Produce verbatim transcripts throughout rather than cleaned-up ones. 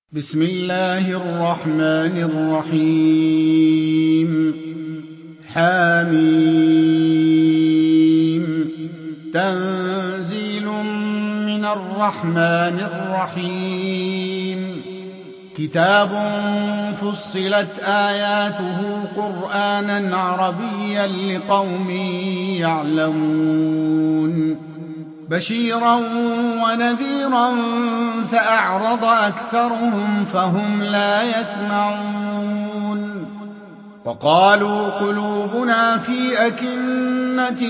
بسم الله الرحمن الرحيم حميم تنزيل من الرحمن الرحيم كتاب فصلت آياته قرآنا عربيا لقوم يعلمون بشيرا ونذيرا فأعرض أكثرهم فهم لا يسمعون وقالوا قلوبنا في أكنة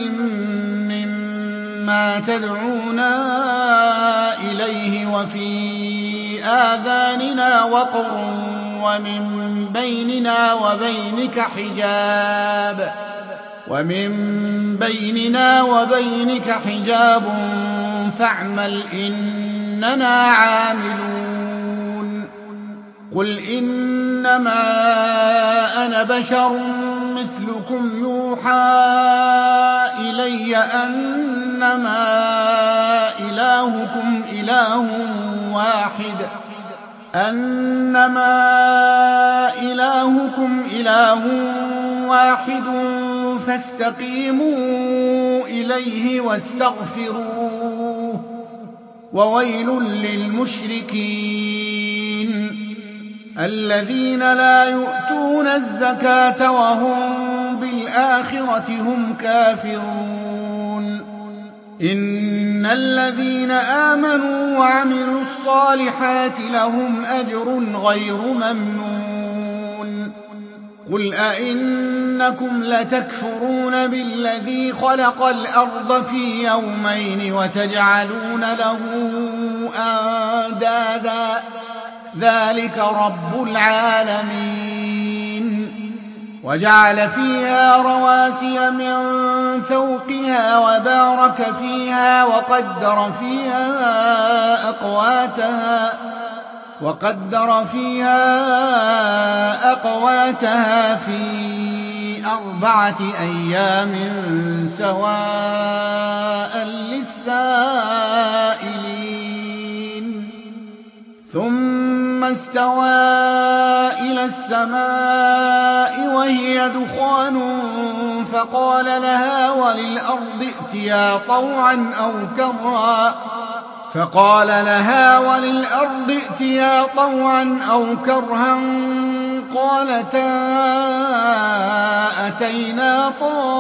مما تدعونا إليه وفي آذاننا وقر ومن بيننا وبينك حجاب ومن بيننا وبينك حجاب فاعمل إننا عاملون قل إنما أنا بشر مثلكم يوحى إلي أنما إلهكم إله واحد أنما إلهكم إله واحد فاستقيموا إليه واستغفروه وويل للمشركين الذين لا يؤتون الزكاة وهم بالآخرة هم كافرون إن الذين آمنوا وعملوا الصالحات لهم أجر غير ممنون قل أئنكم لتكفرون بالذي خلق الأرض في يومين وتجعلون له أندادا ذلك رب العالمين وجعل فيها رواسي من فوقها وبارك فيها وقدر فيها أقواتها وقدر فيها أقواتها في أربعة أيام سواء للسائلين ثم استوى إلى السماء وهي دخان فقال لها وللأرض ائتيا طوعا أو كرها فقال لها وللأرض ائتيا طوعا أو كرها قالتا أتينا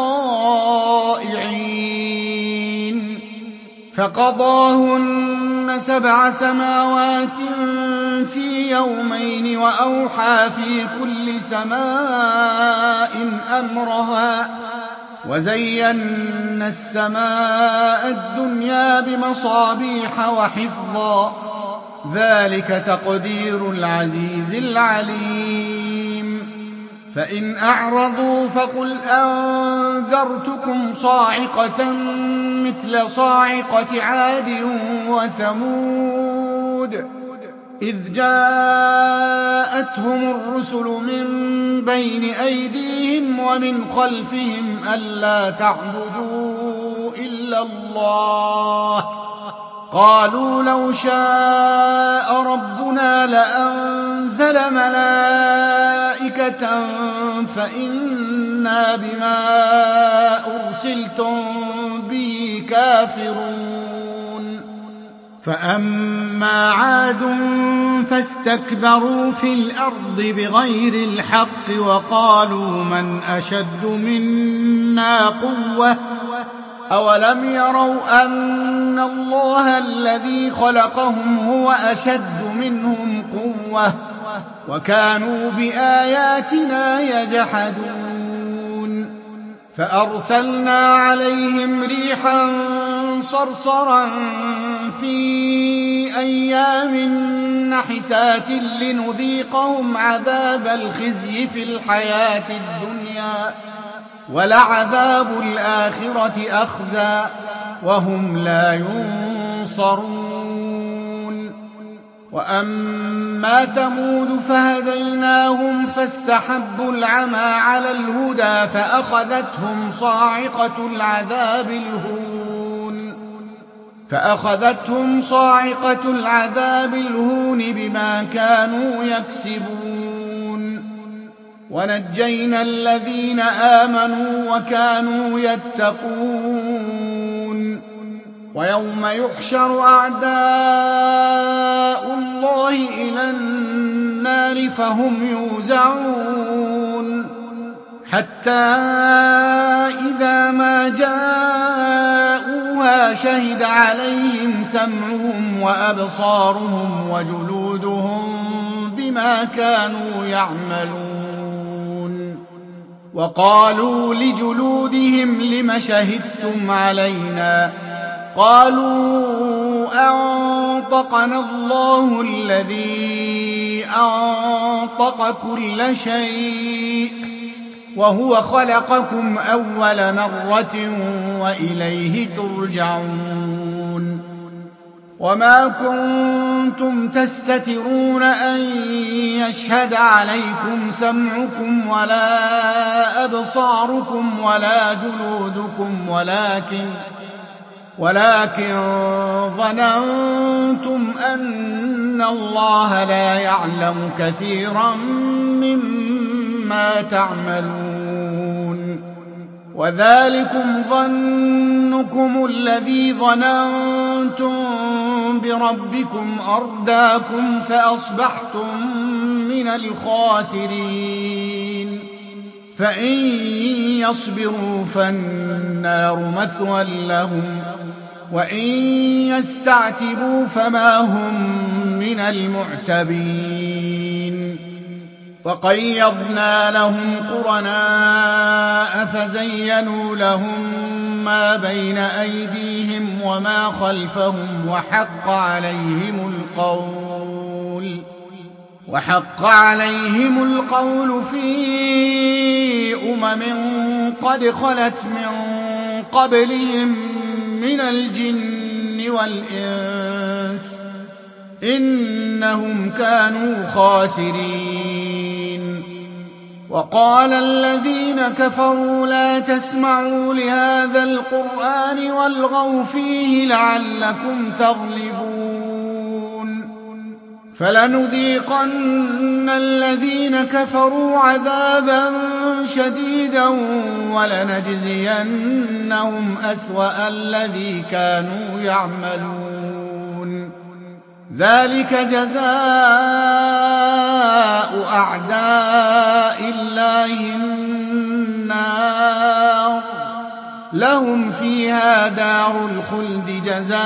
طائعين فقضاهن سبع سماوات في يومين وأوحى في كل سماء أمرها وزينا السماء الدنيا بمصابيح وحفظا ذلك تقدير العزيز العليم فإن أعرضوا فقل أنذرتكم صاعقة مثل صاعقة عاد وثمود إذ جاءتهم الرسل من بين أيديهم ومن خلفهم ألا تعبدوا إلا الله قالوا لو شاء ربنا لأنزل ملائكة فإنا بما أرسلتم به كافرون فأما عاد فاستكبروا في الأرض بغير الحق وقالوا من أشد منا قوة أولم يروا أن الله الذي خلقهم هو أشد منهم قوة وكانوا بآياتنا يجحدون فأرسلنا عليهم ريحا صرصرا في أيام نحسات لنذيقهم عذاب الخزي في الحياة الدنيا ولعذاب الآخرة أخزى وهم لا ينصرون وأما ثمود فهديناهم فاستحبوا العمى على الهدى فأخذتهم صاعقة العذاب الهون فأخذتهم صاعقة العذاب الهون بما كانوا يكسبون ونجينا الذين آمنوا وكانوا يتقون ويوم يحشر أعداء الله إلى النار فهم يوزعون حتى إذا ما جاءوها شهد عليهم سمعهم وأبصارهم وجلودهم بما كانوا يعملون وقالوا لجلودهم لم شهدتم علينا قالوا أنطقنا الله الذي أنطق كل شيء وهو خلقكم أول مرة وإليه ترجعون وما كنتم تستترون أن يشهد عليكم سمعكم ولا أبصاركم ولا جلودكم ولكن ولكن ظننتم أن الله لا يعلم كثيرا مما تعملون وذلكم ظنكم الذي ظننتم بربكم أرداكم فأصبحتم من الخاسرين فإن يصبروا فالنار مثوى لهم وإن يستعتبوا فما هم من المعتبين وقيضنا لهم قرناء فزينوا لهم ما بين أيديهم وما خلفهم وحق عليهم القول وحق عليهم القول في أمم قد خلت من قبلهم من الجن والإنس إنهم كانوا خاسرين وقال الذين كفروا لا تسمعوا لهذا القرآن والغوا فيه لعلكم تغلبون فلنذيقن الذين كفروا عذابا شديدا ولنجزينهم أسوأ الذي كانوا يعملون ذلك جزاء أعداء الله النار لهم فيها دار الخلد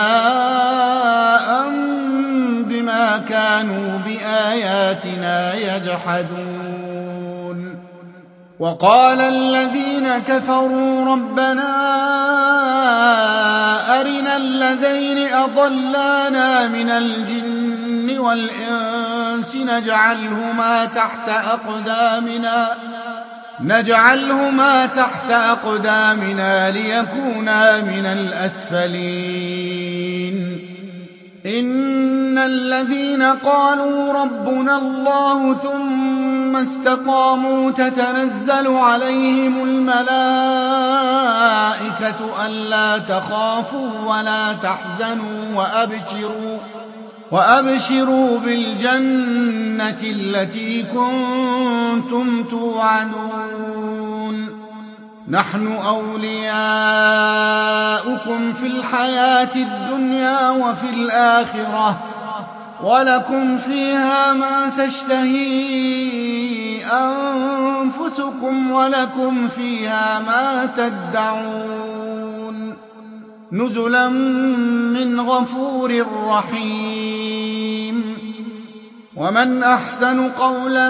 جزاء بما كانوا بآياتنا يجحدون وقال الذين كفروا ربنا أرنا الذين أضلانا من الجن والإنس نجعلهما تحت أقدامنا نجعلهما تحت أقدامنا ليكونا من الأسفلين إن الذين قالوا ربنا الله ثم استقاموا تتنزل عليهم الملائكة ألا تخافوا ولا تحزنوا وأبشروا وأبشروا بالجنة التي كنتم توعدون نحن أولياؤكم في الحياة الدنيا وفي الآخرة ولكم فيها ما تشتهي أنفسكم ولكم فيها ما تدعون نزلا من غفور رحيم ومن أحسن قولا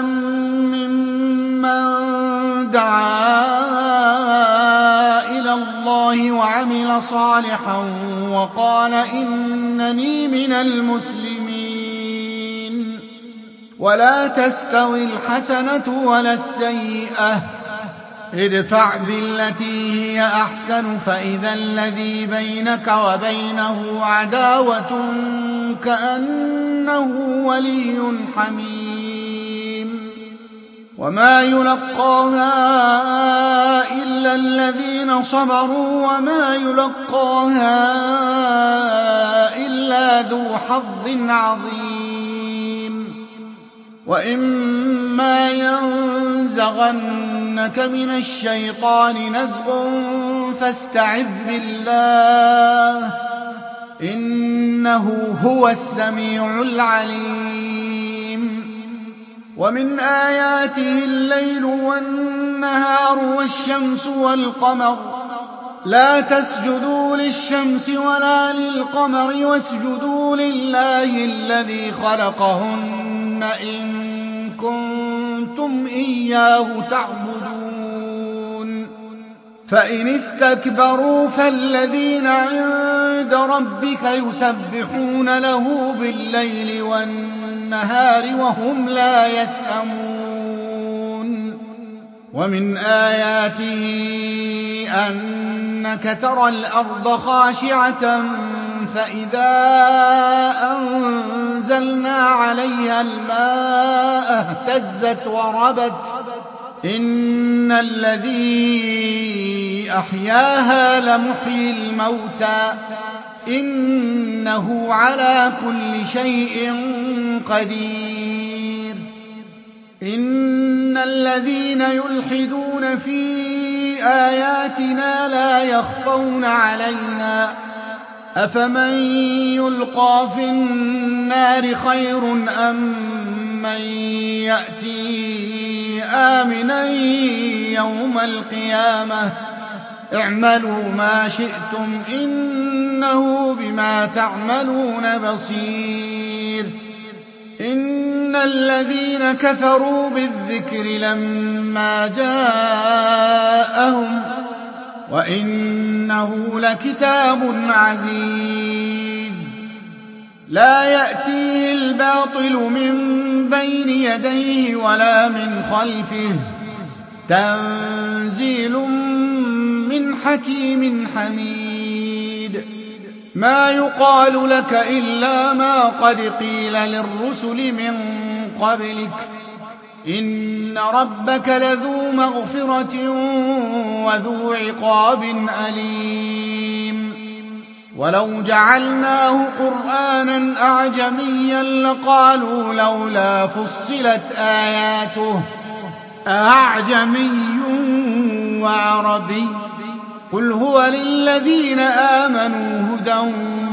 ممن دعا إلى الله وعمل صالحا وقال إنني من المسلمين ولا تستوي الحسنة ولا السيئة ادفع بالتي هي أحسن فإذا الذي بينك وبينه عداوة كأنه ولي حميم وما يلقاها إلا الذين صبروا وما يلقاها إلا ذو حظ عظيم وإما ينزغنك من الشيطان نزغ فاستعذ بالله إنه هو السميع العليم ومن آياته الليل والنهار والشمس والقمر لا تسجدوا للشمس ولا للقمر واسجدوا لله الذي خلقهن إن كنتم إياه تعبدون فإن استكبروا فالذين عند ربك يسبحون له بالليل والنهار وهم لا يسأمون ومن آياته أنك ترى الأرض خاشعة فإذا أنزلنا عليها الماء اهتزت وربت إن الذي أحياها لمحيي الموتى إنه على كل شيء قدير إن الذين يلحدون في آياتنا لا يخفون علينا أفمن يلقى في النار خير أم من يأتي آمنا يوم القيامة اعملوا ما شئتم إنه بما تعملون بصير إن الذين كفروا بالذكر لما جاءهم وإنه لكتاب عزيز لا يأتيه الباطل من بين يديه ولا من خلفه تنزيل من حكيم حميد ما يقال لك إلا ما قد قيل للرسل من قبلك إن ربك لذو مغفرة وذو عقاب أليم ولو جعلناه قرآنا أعجميا لقالوا لولا فصلت آياته أعجمي وعربي قل هو للذين آمنوا هدى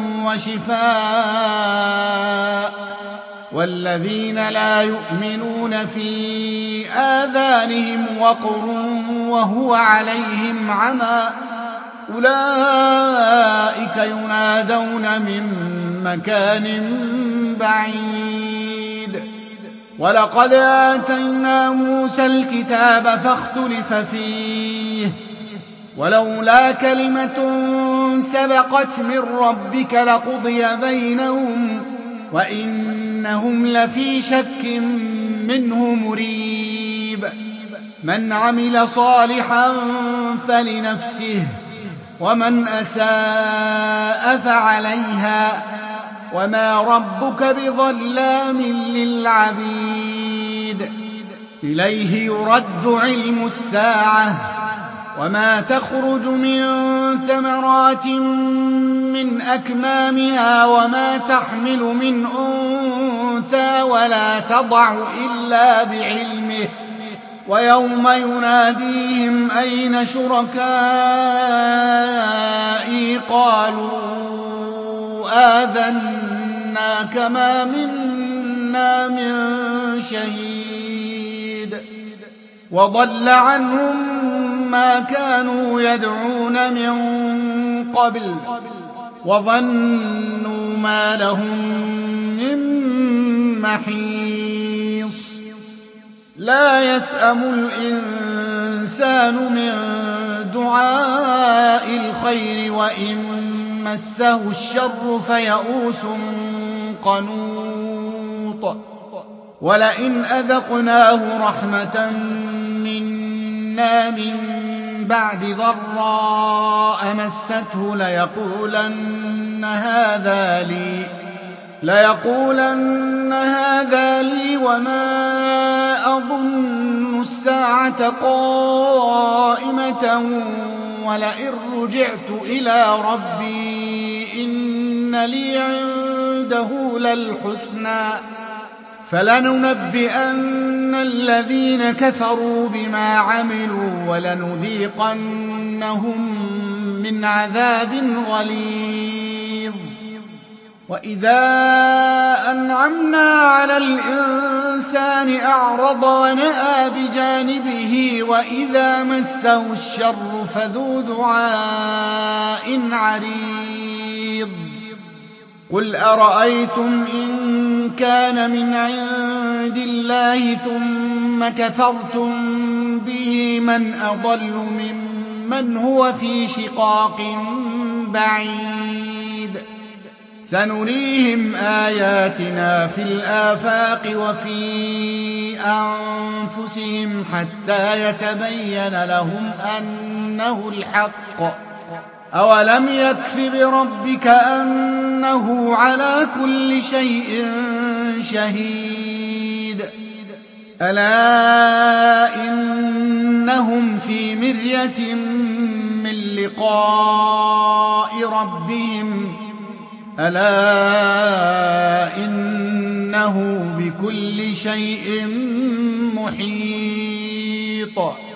وشفاء والذين لا يؤمنون في آذانهم وقر وهو عليهم عمى أولئك ينادون من مكان بعيد ولقد آتينا موسى الكتاب فاختلف فيه ولولا كلمة سبقت من ربك لقضي بينهم وإنهم لفي شك منه مريب من عمل صالحا فلنفسه ومن أساء فعليها وما ربك بظلام للعبيد إليه يرد علم الساعة وما تخرج من ثمرات من أكمامها وما تحمل من أنثى ولا تضع إلا بعلمه ويوم يناديهم أين شركائي قالوا آذناك ما منا من شهيد وضل عنهم ما كانوا يدعون من قبل وظنوا ما لهم من محيص لا يسأم الإنسان من دعاء الخير وإن مسه الشر فيئوس قنوط ولئن أذقناه رحمة منا من بعد ضراء مسته ليقولن هذا لي ليقولن هذا لي وما أظن الساعة قائمة ولئن رجعت إلى ربي إن لي عنده للحسنى فلننبئن الذين كفروا بما عملوا ولنذيقنهم من عذاب غليظ. وإذا أنعمنا على الإنسان أعرض ونأى بجانبه وإذا مسه الشر فذو دعاء عريض. قل أرأيتم إن كان من عند الله ثم كفرتم به من أضل ممن هو في شقاق بعيد. سنريهم آياتنا في الآفاق وفي أنفسهم حتى يتبين لهم أنه الحق. أولم يكف بربك أنه على كل شيء شهيد. ألا إنهم في مرية من لقاء ربهم ألا إنه بكل شيء محيط.